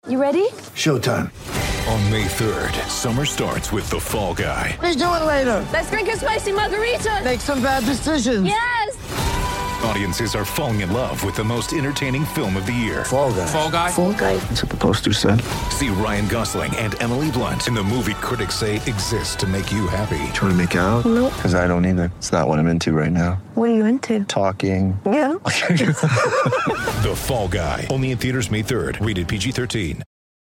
You ready? Showtime. On May 3rd, summer starts with The Fall Guy. Let's do it later. Let's drink a spicy margarita. Make some bad decisions. Yes! Audiences are falling in love with the most entertaining film of the year. Fall Guy. Fall Guy? Fall guy. That's what the poster said. See Ryan Gosling and Emily Blunt in the movie critics say exists to make you happy. Trying to make it out? Nope. Because I don't either. It's not what I'm into right now. What are you into? Talking. Yeah. The Fall Guy. Only in theaters May 3rd. Rated PG-13.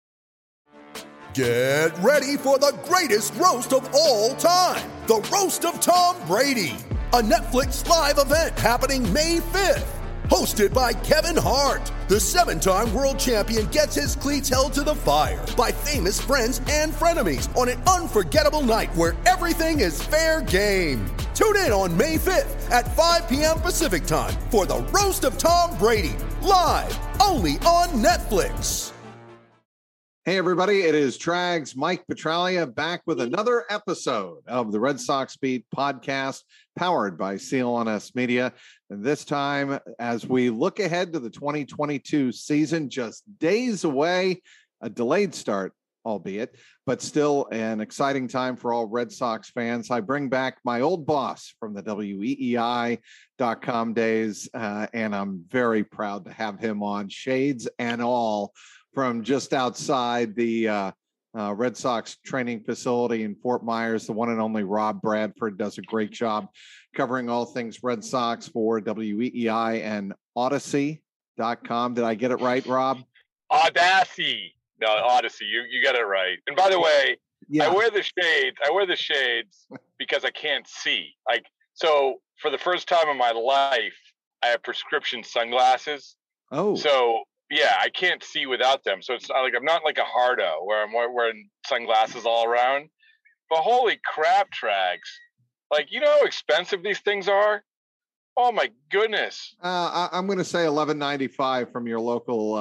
Get ready for the greatest roast of all time, the Roast of Tom Brady, a Netflix live event happening May 5th. Hosted by Kevin Hart, the 7-time world champion gets his cleats held to the fire by famous friends and frenemies on an unforgettable night where everything is fair game. Tune in on May 5th at 5 p.m. Pacific time for the Roast of Tom Brady, live only on Netflix. Hey, everybody, it is Trags Mike Petralia back with another episode of the Red Sox Beat podcast powered by CLNS Media. And this time, as we look ahead to the 2022 season, just days away, a delayed start, albeit, but still an exciting time for all Red Sox fans. I bring back my old boss from the WEEI.com days, and I'm very proud to have him on, shades and all, from just outside the Red Sox training facility in Fort Myers. The one and only Rob Bradford does a great job covering all things Red Sox for WEEI and Odyssey.com. Did I get it right, Rob? Audacity. No, Odyssey. You got it right. And by the way, yeah. I wear the shades because I can't see. So for the first time in my life, I have prescription sunglasses. Oh. So yeah, I can't see without them. So it's not like I'm not like a hardo where I'm wearing sunglasses all around. But holy crap, Trags. Like, you know how expensive these things are? Oh my goodness. I'm going to say $11.95 from your local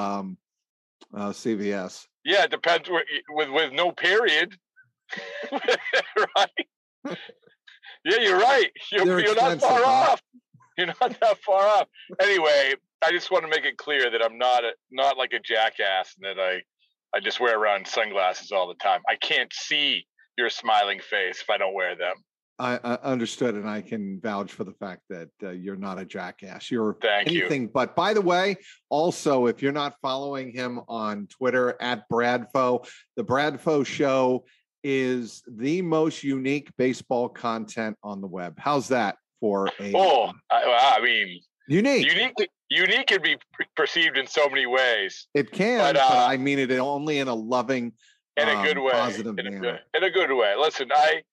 CVS. Yeah, it depends with no period. Right? Yeah, you're right. You're not far off. You're not that far off. Anyway, I just want to make it clear that I'm not like a jackass and that I just wear around sunglasses all the time. I can't see your smiling face if I don't wear them. I understood, and I can vouch for the fact that you're not a jackass. You're Thank anything you. But by the way, also, if you're not following him on Twitter at Bradfo, the Bradfo Show is the most unique baseball content on the web. How's that for a? I mean, unique. Unique can be perceived in so many ways. It can, but I mean it only in a loving, in a good way, positive manner. In a good way. Listen,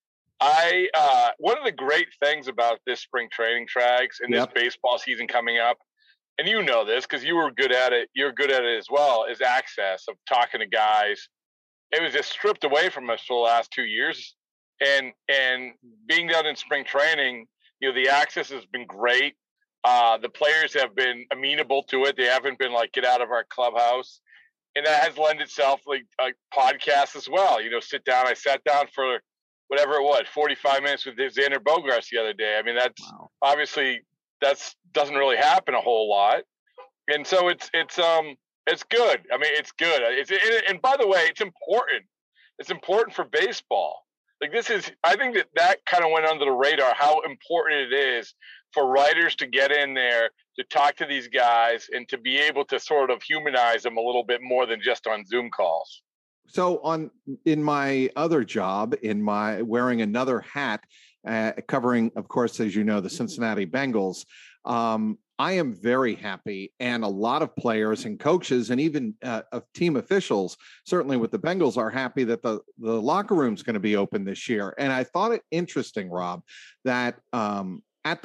I one of the great things about this spring training, Trags, and this baseball season coming up, and you know this because you were good at it. You're good at it as well. Is access of talking to guys. It was just stripped away from us for the last 2 years, and being down in spring training, you know, the access has been great. The players have been amenable to it. They haven't been like, get out of our clubhouse. And that has lent itself like a podcast as well. You know, I sat down for whatever it was, 45 minutes with Xander Bogaerts the other day. I mean, obviously doesn't really happen a whole lot. And so it's good. I mean, it's good. And by the way, it's important. It's important for baseball. Like I think that kind of went under the radar, how important it is for writers to get in there, to talk to these guys, and to be able to sort of humanize them a little bit more than just on Zoom calls. So in my other job, wearing another hat, covering, of course, as you know, the Cincinnati Bengals, I am very happy, and a lot of players and coaches and even team officials, certainly with the Bengals, are happy that the locker room's going to be open this year. And I thought it interesting, Rob, that at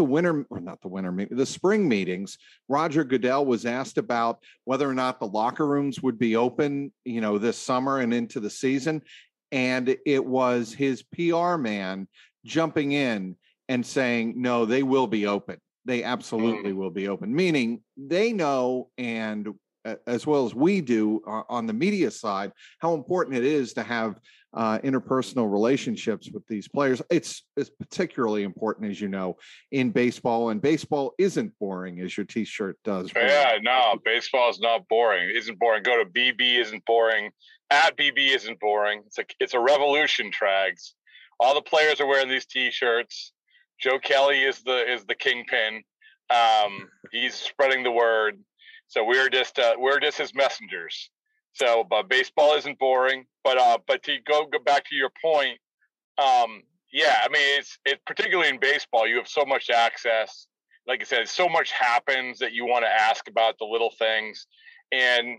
the spring meetings, Roger Goodell was asked about whether or not the locker rooms would be open, you know, this summer and into the season. And it was his PR man jumping in and saying, no, they will be open. They absolutely will be open, meaning they know, and as well as we do on the media side, how important it is to have interpersonal relationships with these players. It's particularly important, as you know, in baseball, and baseball isn't boring, as your T-shirt does. Yeah, no, baseball is not boring. It isn't boring. Go to BB isn't boring. At BB isn't boring. It's a revolution, Trags. All the players are wearing these T-shirts. Joe Kelly is the kingpin. He's spreading the word. So we're just his messengers. So, but baseball isn't boring. But to go back to your point, yeah, I mean it's particularly in baseball, you have so much access. Like I said, so much happens that you want to ask about the little things, and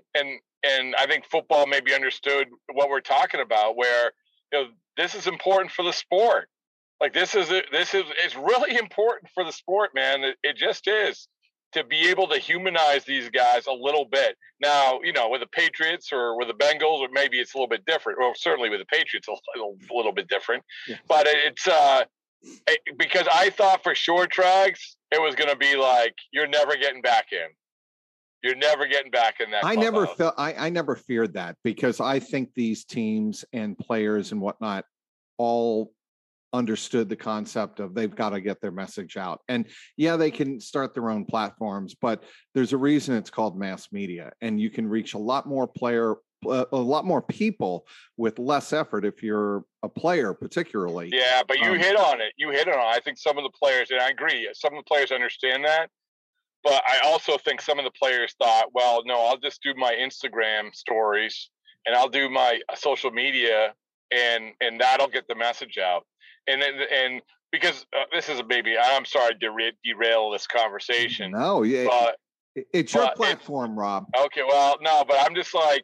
I think football maybe understood what we're talking about, where this is important for the sport. Like this is really important for the sport, man. It just is, to be able to humanize these guys a little bit. Now, with the Patriots or with the Bengals, or maybe it's a little bit different. Well, certainly with the Patriots, a little bit different. Yeah. But it's because I thought for sure, Trags, it was going to be like, you're never getting back in. You're never getting back in that. I never feared that, because I think these teams and players and whatnot all understood the concept of they've got to get their message out. And yeah, they can start their own platforms, but there's a reason it's called mass media, and you can reach a lot more people with less effort if you're a player, particularly. Yeah, but you hit on it. I think some of the players, and I agree, some of the players understand that. But I also think some of the players thought, well, no, I'll just do my Instagram stories and I'll do my social media, and that'll get the message out. And because this is I'm sorry to derail this conversation. No, yeah, but it's your platform, Rob. Okay, well, no, but I'm just like,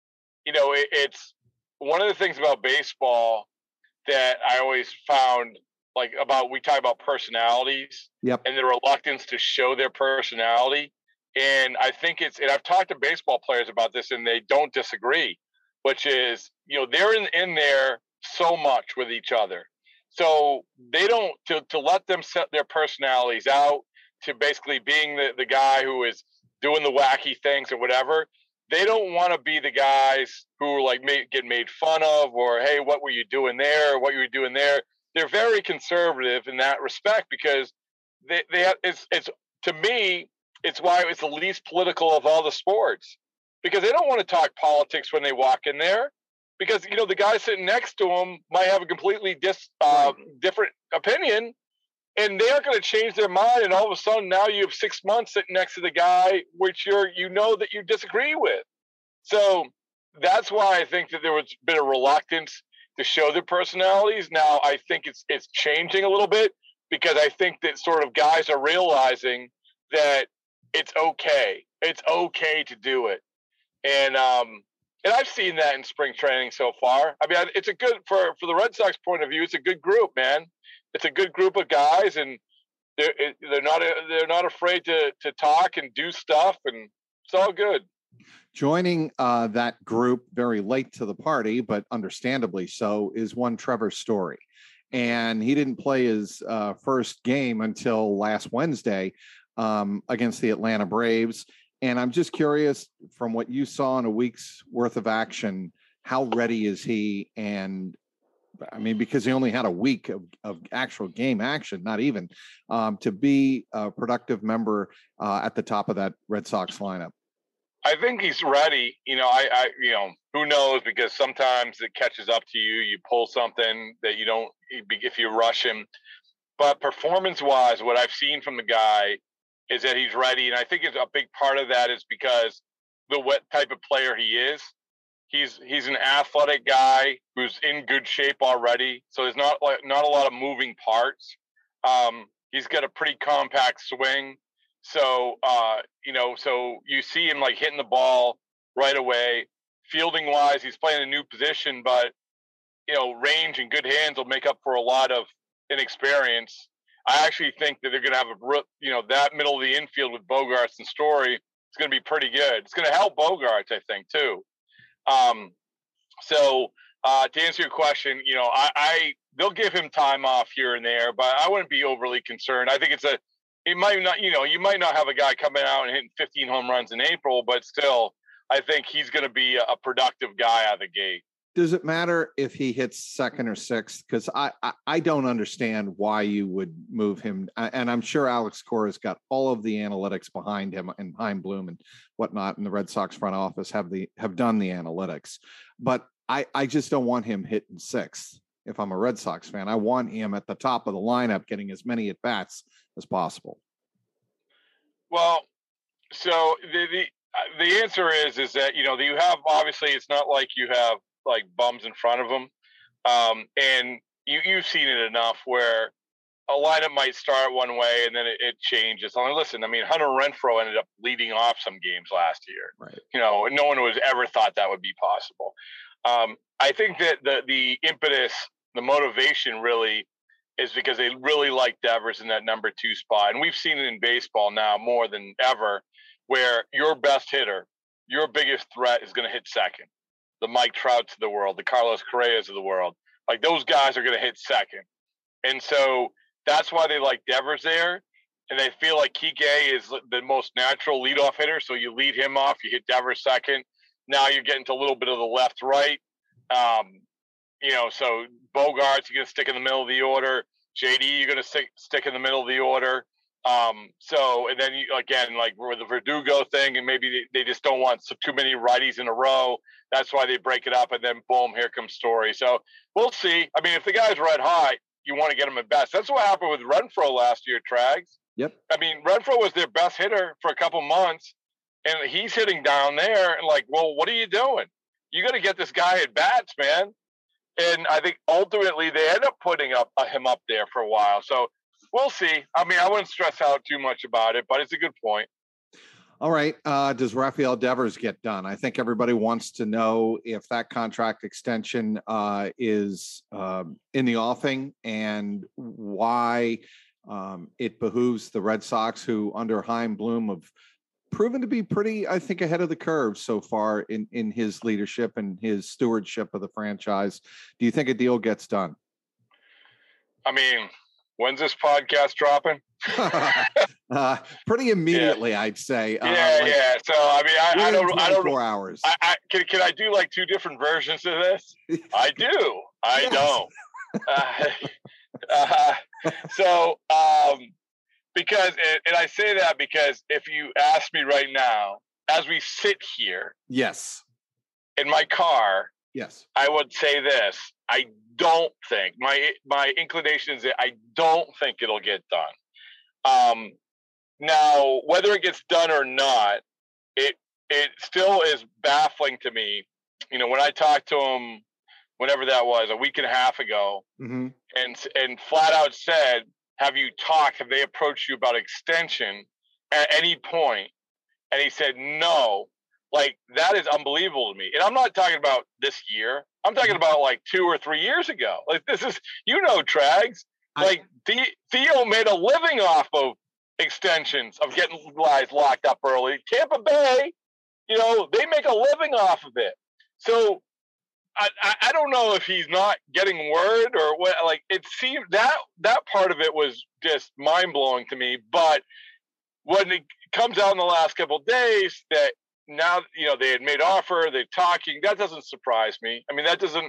it's one of the things about baseball that I always found, we talk about personalities, yep, and the reluctance to show their personality. And I think and I've talked to baseball players about this, and they don't disagree, which is, they're in there so much with each other. So they don't, to let them set their personalities out, to basically being the guy who is doing the wacky things or whatever. They don't want to be the guys who get made fun of, or, hey, what were you doing there? What were you doing there? They're very conservative in that respect, because it's to me, it's why it's the least political of all the sports, because they don't want to talk politics when they walk in there. Because, the guy sitting next to him might have a completely different opinion, and they aren't going to change their mind. And all of a sudden, now you have 6 months sitting next to the guy which that you disagree with. So that's why I think that there was a bit of reluctance to show their personalities. Now I think it's changing a little bit, because I think that sort of guys are realizing that it's okay. It's okay to do it, and I've seen that in spring training so far. I mean, it's a good for the Red Sox point of view. It's a good group, man. It's a good group of guys, and they're not afraid to talk and do stuff, and it's all good. Joining that group very late to the party, but understandably so, is one Trevor Story, and he didn't play his first game until last Wednesday against the Atlanta Braves. And I'm just curious, from what you saw in a week's worth of action, how ready is he? And I mean, because he only had a week of actual game action, not even, to be a productive member at the top of that Red Sox lineup. I think he's ready. I who knows, because sometimes it catches up to you. You pull something that you don't, if you rush him. But performance-wise, what I've seen from the guy is that he's ready. And I think it's a big part of that is because what type of player he is. He's an athletic guy who's in good shape already. So there's not a lot of moving parts. He's got a pretty compact swing. So, so you see him hitting the ball right away. Fielding wise, he's playing a new position, but, range and good hands will make up for a lot of inexperience. I actually think that they're going to have that middle of the infield with Bogaerts and Story. It's going to be pretty good. It's going to help Bogaerts, I think, too. So to answer your question, they'll give him time off here and there, but I wouldn't be overly concerned. I think you might not have a guy coming out and hitting 15 home runs in April, but still, I think he's going to be a productive guy out of the gate. Does it matter if he hits second or sixth? Because I don't understand why you would move him. And I'm sure Alex Cora's got all of the analytics behind him and Chaim Bloom and whatnot. And the Red Sox front office have done the analytics. But I just don't want him hitting sixth. If I'm a Red Sox fan, I want him at the top of the lineup, getting as many at bats as possible. Well, so the answer is that, you have, obviously it's not like you have like bums in front of them. And you've seen it enough where a lineup might start one way and then it changes. I mean, listen, Hunter Renfroe ended up leading off some games last year. Right. No one was ever thought that would be possible. I think that the impetus, the motivation really is because they really like Devers in that number 2 spot. And we've seen it in baseball now more than ever, where your best hitter, your biggest threat is going to hit second. The Mike Trouts of the world, the Carlos Correas of the world, like those guys are going to hit second. And so that's why they like Devers there. And they feel like Kike is the most natural leadoff hitter. So you lead him off, you hit Devers second. Now you're getting to a little bit of the left-right. So Bogaerts, you're going to stick in the middle of the order. JD, you're going to stick in the middle of the order. And then you, again, like with the Verdugo thing, and maybe they just don't want too many righties in a row. That's why they break it up, and then boom, here comes Story. So we'll see. If the guy's red hot, you want to get him at best. That's what happened with Renfroe last year, Trags. Yep. Renfroe was their best hitter for a couple months, and he's hitting down there. And like, well, what are you doing? You got to get this guy at bats, man. And I think ultimately they end up putting him up there for a while. So we'll see. I wouldn't stress out too much about it, but it's a good point. All right. Does Rafael Devers get done? I think everybody wants to know if that contract extension is in the offing and why it behooves the Red Sox, who under Chaim Bloom have proven to be pretty, I think, ahead of the curve so far in his leadership and his stewardship of the franchise. Do you think a deal gets done? When's this podcast dropping? Pretty immediately, yeah. I'd say. Yeah. So I don't. 4 hours. Can I do like 2 different versions of this? I do. I don't. Because, and I say that because if you ask me right now, as we sit here, yes, in my car, yes, I would say this: I don't think my inclination is that I don't think it'll get done. Now, whether it gets done or not, it still is baffling to me. When I talked to him, whenever that was, a week and a half ago, mm-hmm. and flat out said, have they approached you about extension at any point? And he said, no. Like, that is unbelievable to me. And I'm not talking about this year. I'm talking about like 2 or 3 years ago. Like, this is, Trags, like Theo made a living off of extensions, of getting guys locked up early. Tampa Bay, they make a living off of it. So I don't know if he's not getting word or what. Like, it seemed that part of it was just mind blowing to me. But when it comes out in the last couple of days that now they had made offer, they're talking, that doesn't surprise me. That doesn't.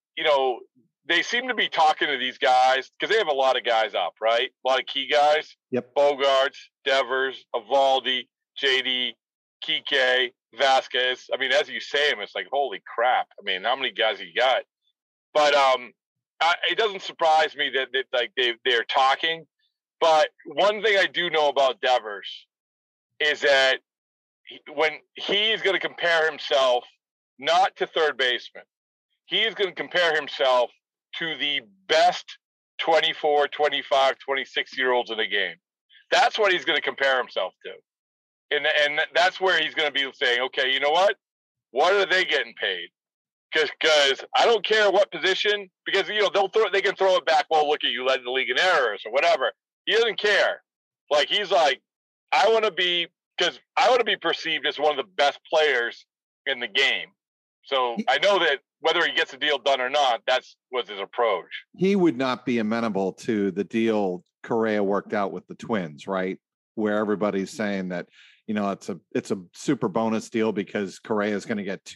They seem to be talking to these guys because they have a lot of guys up, right? A lot of key guys. Yep. Bogaerts, Devers, Eovaldi, JD, Kike, Vasquez. As you say them, it's like, holy crap. How many guys you got? But it doesn't surprise me that they're talking. But one thing I do know about Devers is that when he's going to compare himself not to third baseman, he's going to compare himself to the best 24, 25, 26-year-olds in the game. That's what he's going to compare himself to. And that's where he's going to be saying, okay, you know what? What are they getting paid? Because I don't care what position, because they can throw it back. Well, look at you, led the league in errors or whatever. He doesn't care. Like, he's like, I want to be perceived as one of the best players in the game. So I know that whether he gets a deal done or not, was his approach. He would not be amenable to the deal Correa worked out with the Twins, right? Where everybody's saying that, it's a super bonus deal because Correa is going to get $2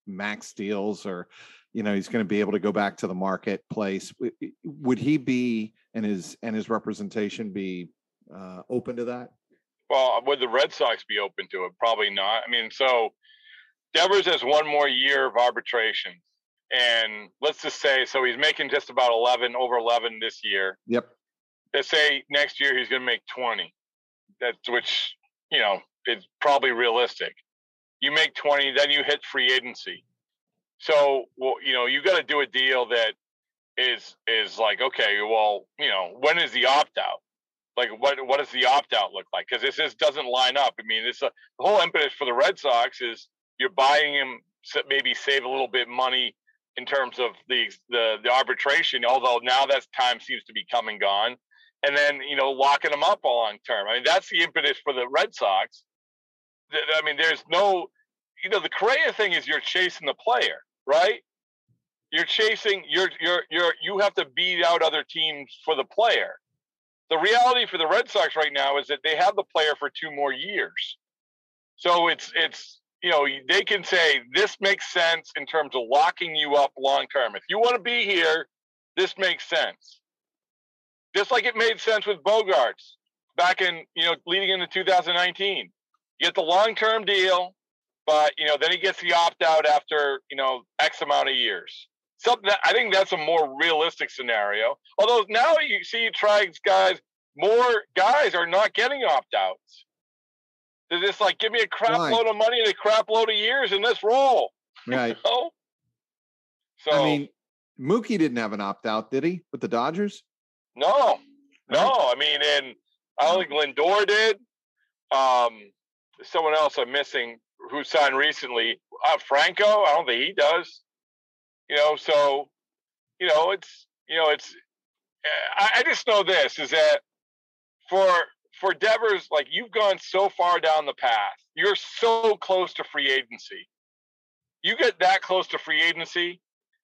max deals, or he's going to be able to go back to the marketplace. Would he be and his representation be open to that? Well, would the Red Sox be open to it? Probably not. I mean, so Devers has one more year of arbitration, and let's just say, so he's making just about over 11 this year. Yep. Let's say next year he's going to make 20. Which is probably realistic. You make 20, then you hit free agency. So, you got to do a deal that is like, okay, well, when is the opt out? Like, what does the opt out look like? Because this doesn't line up. I mean, the whole impetus for the Red Sox is you're buying him, maybe save a little bit money in terms of the arbitration. Although now that time seems to be come and gone, and then locking them up long term. I mean, that's the impetus for the Red Sox. I mean, there's no, the Correa thing is you're chasing the player, right? You're chasing, you have to beat out other teams for the player. The reality for the Red Sox right now is that they have the player for 2 more years. So it's they can say this makes sense in terms of locking you up long term. If you want to be here, this makes sense. Just like it made sense with Bogaerts back in, leading into 2019. You get the long-term deal, but, then he gets the opt-out after, X amount of years. So I think that's a more realistic scenario. Although now you see more guys are not getting opt-outs. They're just like, give me a crap load of money and a crap load of years and let's roll. Right. So, I mean, Mookie didn't have an opt-out, did he, with the Dodgers? No. I mean, and I don't think Lindor did. Someone else I'm missing who signed recently. Franco, I don't think he does. So, I just know this is that for Devers, like, you've gone so far down the path. You're so close to free agency. You get that close to free agency,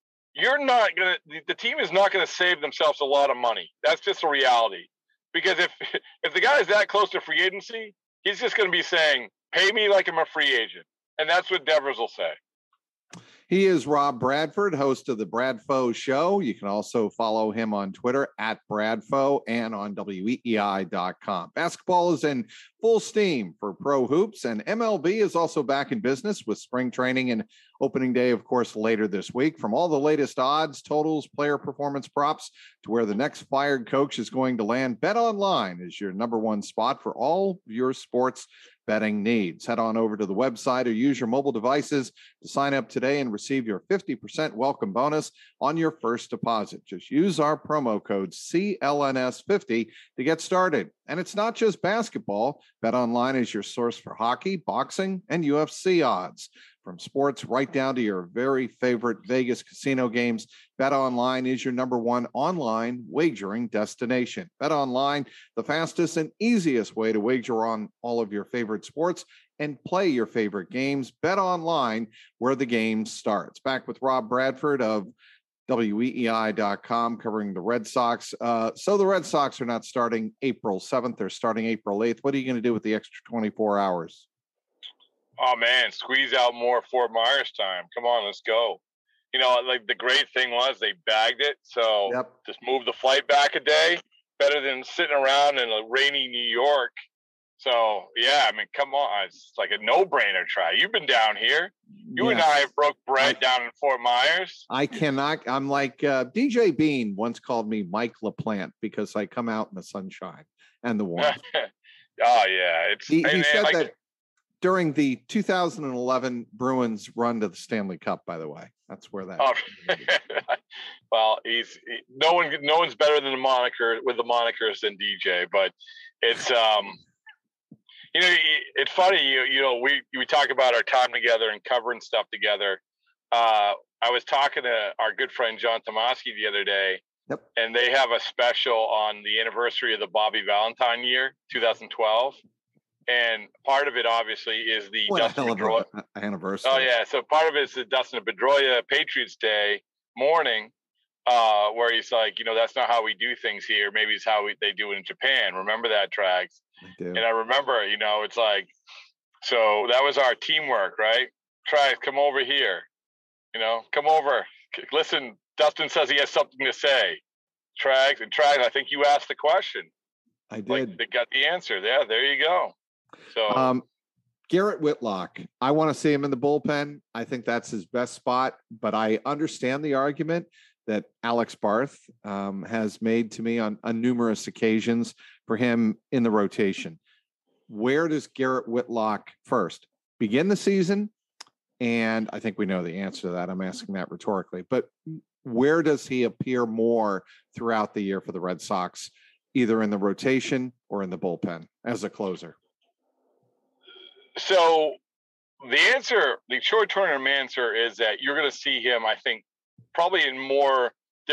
the team is not going to save themselves a lot of money. That's just a reality. Because if the guy is that close to free agency, he's just going to be saying, pay me like I'm a free agent. And that's what Devers will say. He is Rob Bradford, host of the Bradfo Show. You can also follow him on Twitter at Bradfo and on WEEI.com. Basketball is in full steam for pro hoops, and MLB is also back in business with spring training and opening day, of course, later this week. From all the latest odds, totals, player performance props to where the next fired coach is going to land, BetOnline is your number one spot for all your sports betting needs. Head on over to the website or use your mobile devices to sign up today and receive your 50% welcome bonus on your first deposit. Just use our promo code CLNS50 to get started. And it's not just basketball. BetOnline is your source for hockey, boxing, and UFC odds. From sports right down to your very favorite Vegas casino games, BetOnline is your number one online wagering destination. BetOnline, the fastest and easiest way to wager on all of your favorite sports and play your favorite games. BetOnline, where the game starts. Back with Rob Bradford of WEEI.com covering the Red Sox. So the Red Sox are not starting April 7th. They're starting April 8th. What are you going to do with the extra 24 hours? Oh, man, squeeze out more Fort Myers time. Come on, let's go. Like the great thing was they bagged it. So Just move the flight back a day. Better than sitting around in a rainy New York. So, yeah, I mean, come on. It's like a no-brainer try. You've been down here. You and I broke bread down in Fort Myers. I cannot. I'm like DJ Bean once called me Mike LaPlante because I come out in the sunshine and the warmth. Oh, yeah. He said that during the 2011 Bruins run to the Stanley Cup, by the way. That's where that. Oh. Well, no one's better than the monikers than DJ, but it's it's funny. We talk about our time together and covering stuff together. I was talking to our good friend John Tomasky the other day, and they have a special on the anniversary of the Bobby Valentine year, 2012. And part of it, obviously, is the Dustin Pedroia anniversary. Oh, yeah. So part of it is the Dustin Pedroia Patriots Day morning, where he's like, that's not how we do things here. Maybe it's how they do it in Japan. Remember that, Trags? I do. And I remember, it's like, so that was our teamwork, right? Trags, come over here. come over. Listen, Dustin says he has something to say. Trags, I think you asked the question. I did. Like, they got the answer. Yeah, there you go. So Garrett Whitlock, I want to see him in the bullpen. I think that's his best spot, but I understand the argument that Alex Barth has made to me on numerous occasions for him in the rotation. Where does Garrett Whitlock first begin the season? And I think we know the answer to that. I'm asking that rhetorically, but where does he appear more throughout the year for the Red Sox, either in the rotation or in the bullpen as a closer? So the short-term answer is that you're going to see him, I think, probably in more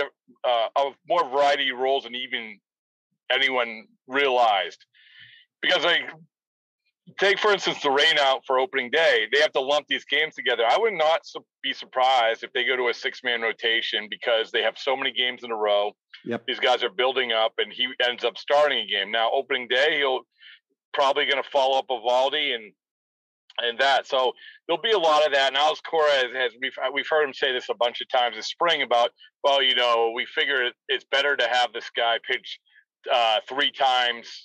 variety of roles than even anyone realized. Because, like, take, for instance, the rain out for opening day. They have to lump these games together. I would not be surprised if they go to a 6-man rotation because they have so many games in a row. Yep. These guys are building up, and he ends up starting a game. Now, opening day, he'll probably going to follow up Eovaldi and that. So there'll be a lot of that. And Alex Cora we've heard him say this a bunch of times this spring about, well, we figure it's better to have this guy pitch 3 times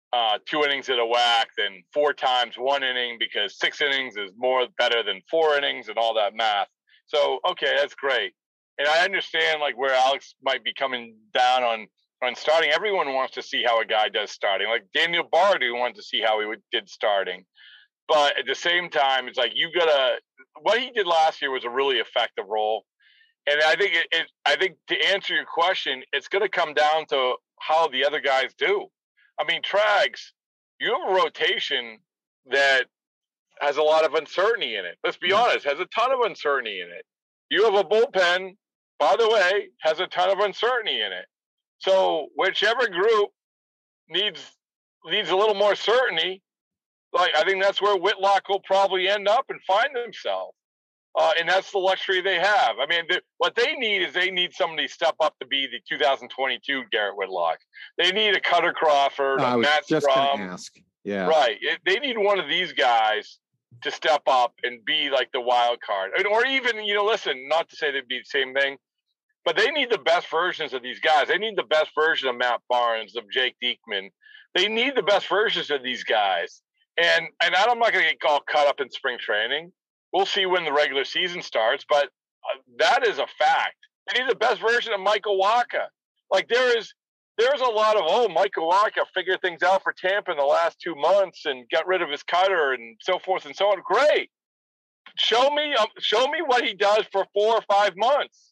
2 innings at a whack than 4 times 1 inning, because 6 innings is better than 4 innings and all that math. So, okay, that's great. And I understand like where Alex might be coming down on starting. Everyone wants to see how a guy does starting. Like Daniel Bardu wanted to see how he did starting. But at the same time, it's like what he did last year was a really effective role. And I think I think to answer your question, it's going to come down to how the other guys do. I mean, Trags, you have a rotation that has a lot of uncertainty in it. Let's be honest, has a ton of uncertainty in it. You have a bullpen, by the way, has a ton of uncertainty in it. So whichever group needs a little more certainty, like I think that's where Whitlock will probably end up and find himself. And that's the luxury they have. I mean, what they need is somebody to step up to be the 2022 Garrett Whitlock. They need a Cutter Crawford, a Matt Strom. Yeah. Right. They need one of these guys to step up and be like the wild card. Or even, listen, not to say they'd be the same thing, but they need the best versions of these guys. They need the best version of Matt Barnes, of Jake Diekman. They need the best versions of these guys. And I'm not going to get all caught up in spring training. We'll see when the regular season starts, but that is a fact. They need the best version of Michael Wacha. Like there's a lot of, Michael Wacha figured things out for Tampa in the last 2 months and got rid of his cutter and so forth and so on. Great. Show me what he does for 4 or 5 months.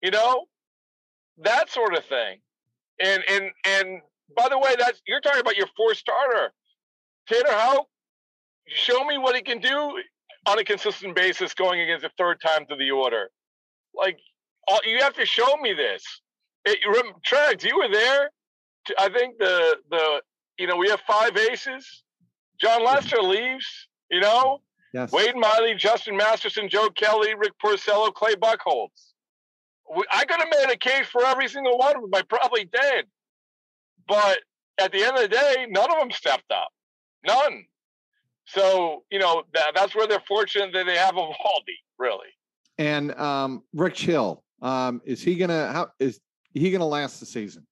That sort of thing. And by the way, you're talking about your 4th starter, Tanner Houck. Show me what he can do on a consistent basis going against the 3rd time through the order. Like, you have to show me this. Trags, you were there. I think we have 5 aces. John Lester leaves, Yes. Wade Miley, Justin Masterson, Joe Kelly, Rick Porcello, Clay Buchholz. I could have made a case for every single one of them. I probably did. But at the end of the day, none of them stepped up. None. So, that's where they're fortunate that they have Eovaldi, really. And Rich Hill, is he gonna last the season?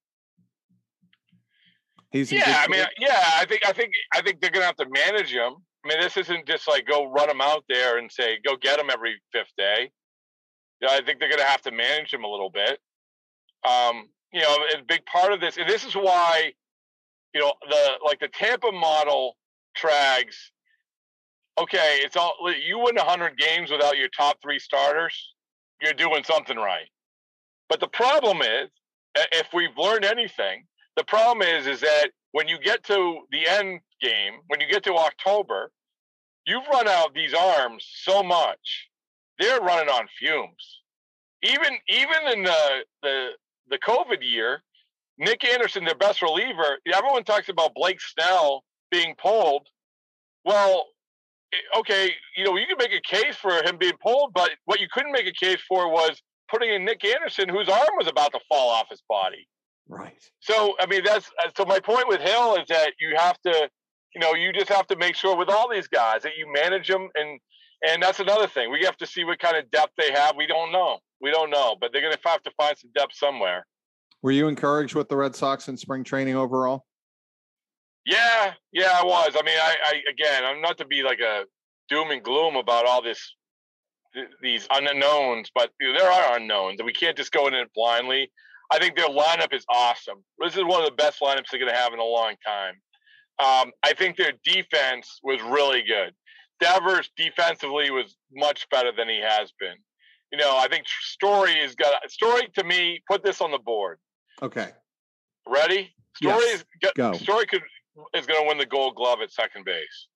I think they're gonna have to manage him. I mean, this isn't just like go run him out there and say go get him every 5th day. I think they're gonna have to manage him a little bit. A big part of this, and this is why, the Tampa model, Trags. Okay, it's all you win 100 games without your top 3 starters, you're doing something right. But the problem is, if we've learned anything, the problem is that when you get to the end game, when you get to October, you've run out these arms so much, they're running on fumes. Even in the COVID year, Nick Anderson, their best reliever, everyone talks about Blake Snell being pulled. Well, okay, you can make a case for him being pulled, but what you couldn't make a case for was putting in Nick Anderson, whose arm was about to fall off his body. Right. So, I mean, so my point with Hill is that you have to, you just have to make sure with all these guys that you manage them. And And that's another thing. We have to see what kind of depth they have. We don't know. But they're going to have to find some depth somewhere. Were you encouraged with the Red Sox in spring training overall? Yeah, I was. I mean, again, I'm not to be like a doom and gloom about all these unknowns, but there are unknowns, and we can't just go in it blindly. I think their lineup is awesome. This is one of the best lineups they're going to have in a long time. I think their defense was really good. Devers defensively was much better than he has been. You know, I think Story to me, put this on the board. Okay. Ready? Story is going to win the Gold Glove at second base.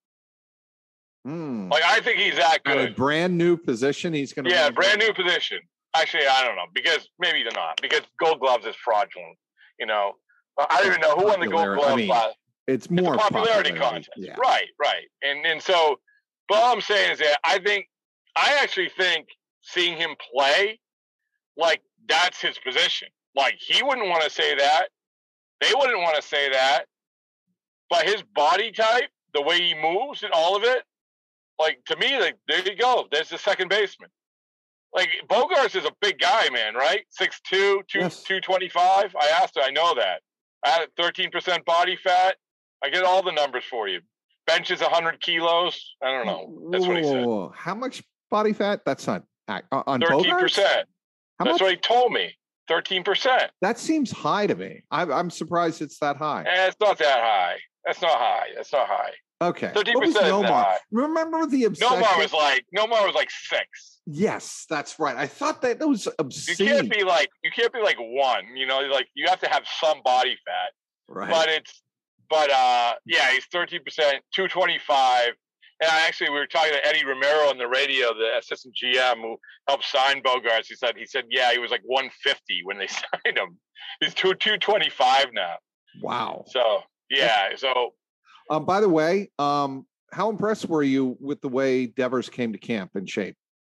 Like, I think he's that good. At a brand new position, he's going to. Yeah, brand new position. Actually, I don't know, because maybe they're not, because Gold Gloves is fraudulent. You know, I don't even know who won the Gold Glove last. It's more a popularity contest. Yeah. Right. And so, but all I'm saying is that I actually think seeing him play, like, that's his position. Like, he wouldn't want to say that. They wouldn't want to say that. But his body type, the way he moves and all of it, like, to me, like, there you go. There's the second baseman. Like, Bogaerts is a big guy, man, right? 6'2", 225. I asked her. I know that. I had 13% body fat. I get all the numbers for you. Benches 100 kilos. I don't know. That's what he said. How much body fat? That's not on 13%. That's what he told me. 13%. That seems high to me. I'm surprised it's that high. It's not that high. That's not high. Okay. 13% is not high. Remember the obsession? Nomar was like 6. Yes, that's right. I thought that was obscene. You can't be like 1. You know, like, you have to have some body fat. Right. But yeah, he's 13%, 225. And we were talking to Eddie Romero on the radio, the assistant GM who helped sign Bogaerts. He said, yeah, he was like 150 when they signed him. He's 225 now. Wow. So, yeah. So, by the way, how impressed were you with the way Devers came to camp in shape?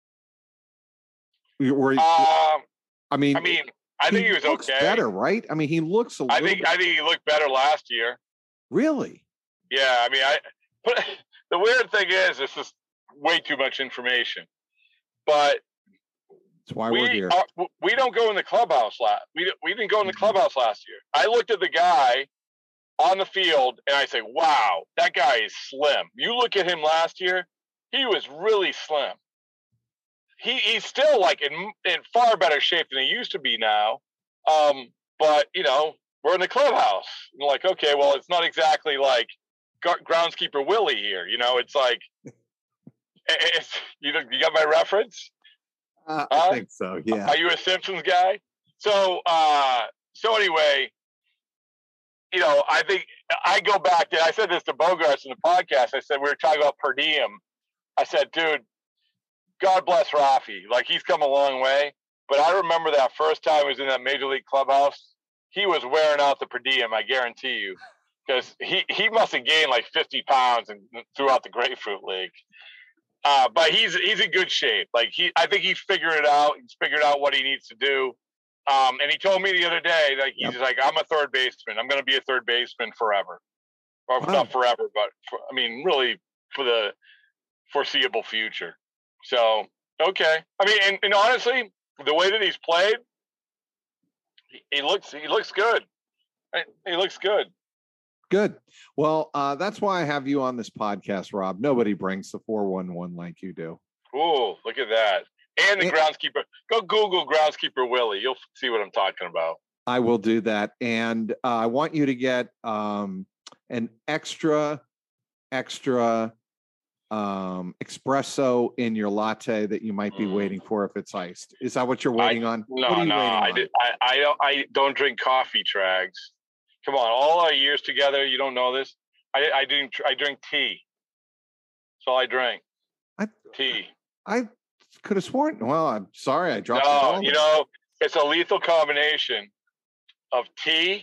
I think he was okay. Better, right? I mean, he looks a little. I think he looked better last year. Really? Yeah. I mean, but the weird thing is, this is way too much information. But that's why we're here. We don't go in the clubhouse we didn't go in the clubhouse last year. I looked at the guy on the field and I say, wow, that guy is slim. You look at him last year, he was really slim. He's still like in far better shape than he used to be now. But you know, we're in the clubhouse. And like, okay, well, it's not exactly like groundskeeper Willie here. You know, it's like, you got my reference? I think so. Yeah. Are you a Simpsons guy? So anyway, you know, I think I go back to, I said this to Bogaerts in the podcast. I said, we were talking about per diem. I said, dude, God bless Rafi. Like, he's come a long way. But I remember that first time he was in that major league clubhouse, he was wearing out the per diem, I guarantee you. Because he must have gained like 50 pounds throughout the Grapefruit League. But he's in good shape. Like, I think he's figured it out. He's figured out what he needs to do. And he told me the other day, like, he's like, I'm a third baseman. I'm going to be a third baseman forever. Or not forever, but really for the foreseeable future. So, okay. I mean, and honestly, the way that he's played, he looks good. He looks good. Good. Well, that's why I have you on this podcast, Rob. Nobody brings the 411 like you do. Ooh, look at that. And the groundskeeper. Go Google groundskeeper Willie. You'll see what I'm talking about. I will do that. And I want you to get an extra espresso in your latte that you might be waiting for if it's iced. Is that what you're waiting on? No. I don't drink coffee, Trags. Come on, all our years together, you don't know this. I drink tea. That's all I drink. Tea. I could have sworn. Well, I'm sorry, I dropped. No, you know, it's a lethal combination of tea.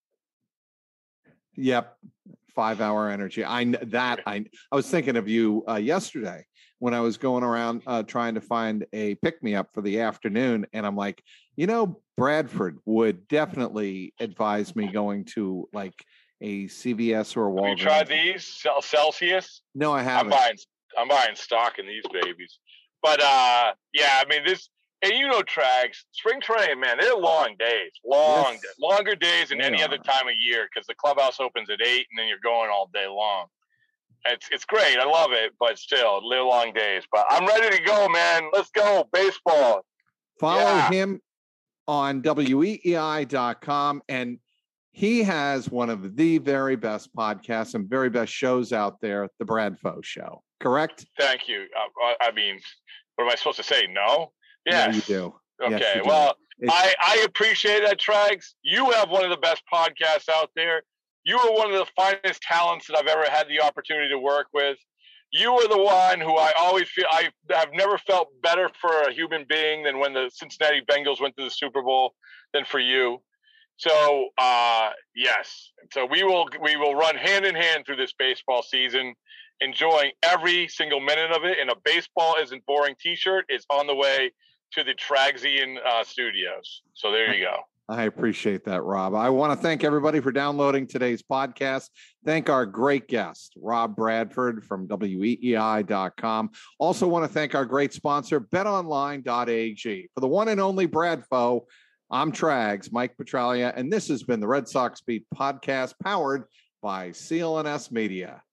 Yep, 5-hour energy. I was thinking of you yesterday when I was going around trying to find a pick-me-up for the afternoon, and I'm like, you know, Bradford would definitely advise me going to like a CVS or a Walgreens. Have you tried these Celsius? No, I haven't. buying stock in these babies. But yeah, I mean this, and Trags, spring training, man, they're long days, longer days than any other time of year because the clubhouse opens at 8 and then you're going all day long. It's great, I love it, but still, they're long days. But I'm ready to go, man. Let's go, baseball. Follow him on weei.com, and he has one of the very best podcasts and very best shows out there, The Bradfo Show. Correct? Thank you. I mean, what am I supposed to say? No? Yes. No, you do. Okay. Yes, you do. Well, I appreciate that, Trags. You have one of the best podcasts out there. You are one of the finest talents that I've ever had the opportunity to work with. You are the one who I always feel I have never felt better for a human being than when the Cincinnati Bengals went to the Super Bowl than for you. So yes, so we will run hand in hand through this baseball season, enjoying every single minute of it. And a baseball isn't boring T-shirt is on the way to the Tragsian studios. So there you go. I appreciate that, Rob. I want to thank everybody for downloading today's podcast. Thank our great guest, Rob Bradford from weei.com. Also want to thank our great sponsor, betonline.ag. For the one and only Bradfo, I'm Trags, Mike Petraglia, and this has been the Red Sox Beat podcast powered by CLNS Media.